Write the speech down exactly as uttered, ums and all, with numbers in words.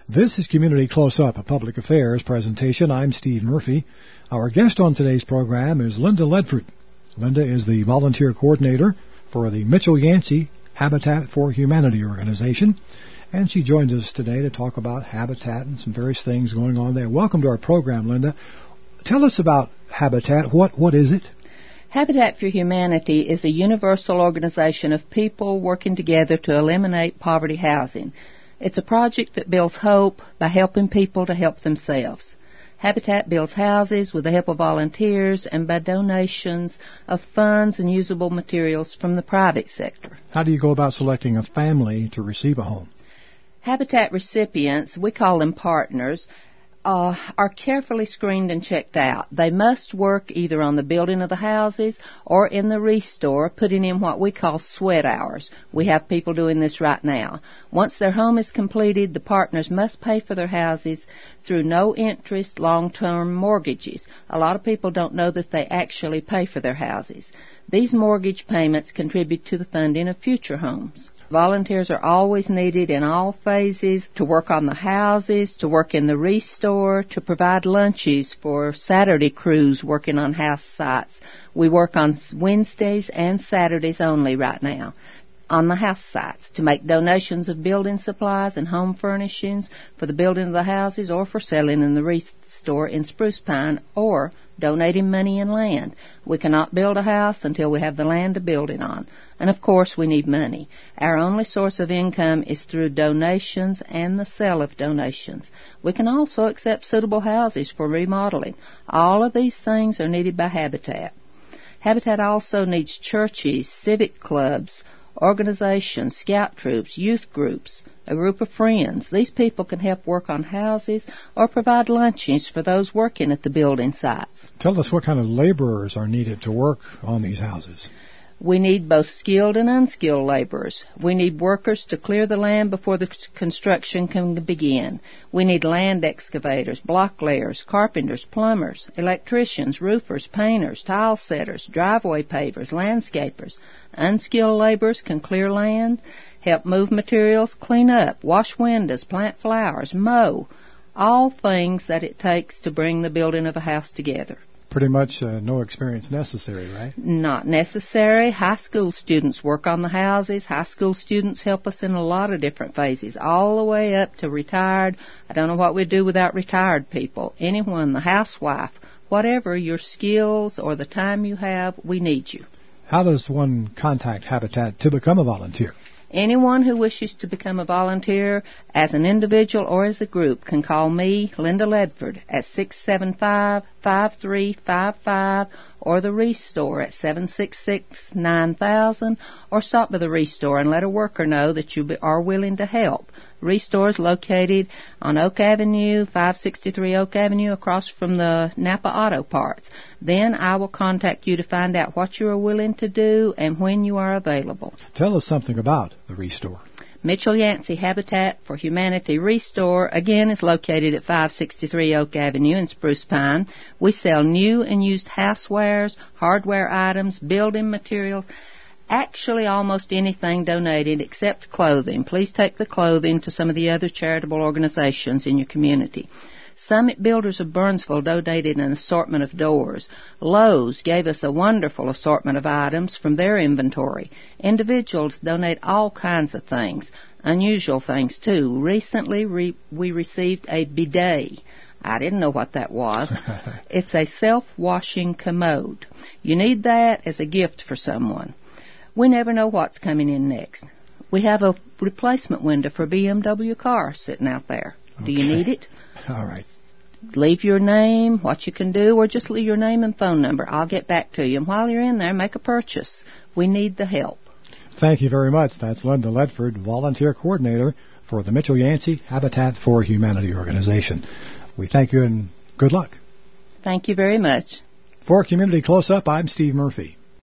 This is Community Close-Up, a public affairs presentation. I'm Steve Murphy. Our guest on today's program is Linda Ledford. Linda is the volunteer coordinator for the Mitchell Yancey Habitat for Humanity organization, and she joins us today to talk about Habitat and some various things going on there. Welcome to our program, Linda. Tell us about Habitat. What What is it? Habitat for Humanity is a universal organization of people working together to eliminate poverty housing. It's a project that builds hope by helping people to help themselves. Habitat builds houses with the help of volunteers and by donations of funds and usable materials from the private sector. How do you go about selecting a family to receive a home? Habitat recipients, we call them partners, Uh, are carefully screened and checked out. They must work either on the building of the houses or in the restore, putting in what we call sweat hours. We have people doing this right now. Once their home is completed, the partners must pay for their houses through no-interest, long-term mortgages. A lot of people don't know that they actually pay for their houses. These mortgage payments contribute to the funding of future homes. Volunteers are always needed in all phases to work on the houses, to work in the restore, to provide lunches for Saturday crews working on house sites. We work on Wednesdays and Saturdays only right now on the house sites, to make donations of building supplies and home furnishings for the building of the houses or for selling in the restore in Spruce Pine or donating money and land. We cannot build a house until we have the land to build it on. And of course we need money. Our only source of income is through donations and the sale of donations. We can also accept suitable houses for remodeling. All of these things are needed by Habitat. Habitat also needs churches, civic clubs, organizations, scout troops, youth groups, a group of friends. These people can help work on houses or provide lunches for those working at the building sites. Tell us what kind of laborers are needed to work on these houses. We need both skilled and unskilled laborers. We need workers to clear the land before the construction can begin. We need land excavators, block layers, carpenters, plumbers, electricians, roofers, painters, tile setters, driveway pavers, landscapers. Unskilled laborers can clear land, help move materials, clean up, wash windows, plant flowers, mow, all things that it takes to bring the building of a house together. Pretty much uh, no experience necessary, right? Not necessary. High school students work on the houses. High school students help us in a lot of different phases, all the way up to retired. I don't know what we'd do without retired people. Anyone, the housewife, whatever your skills or the time you have, we need you. How does one contact Habitat to become a volunteer? Anyone who wishes to become a volunteer as an individual or as a group can call me, Linda Ledford, at six seven five, five three five five or the Restore at seven six six, nine thousand, or stop by the Restore and let a worker know that you are willing to help. Restore is located on Oak Avenue, five sixty-three Oak Avenue, across from the Napa Auto Parts. Then I will contact you to find out what you are willing to do and when you are available. Tell us something about the Restore. Mitchell Yancey Habitat for Humanity Restore, again, is located at five sixty-three Oak Avenue in Spruce Pine. We sell new and used housewares, hardware items, building materials, actually almost anything donated except clothing. Please take the clothing to some of the other charitable organizations in your community. Summit Builders of Burnsville donated an assortment of doors. Lowe's gave us a wonderful assortment of items from their inventory. Individuals donate all kinds of things, unusual things too. Recently re- we received a bidet. I didn't know what that was. It's a self-washing commode. You need that as a gift for someone. We never know what's coming in next. We have a replacement window for a B M W car sitting out there. Do Okay. you need it? All right. Leave your name, what you can do, or just leave your name and phone number. I'll get back to you. And while you're in there, make a purchase. We need the help. Thank you very much. That's Linda Ledford, volunteer coordinator for the Mitchell Yancey Habitat for Humanity organization. We thank you and good luck. Thank you very much. For Community Close-Up, I'm Steve Murphy.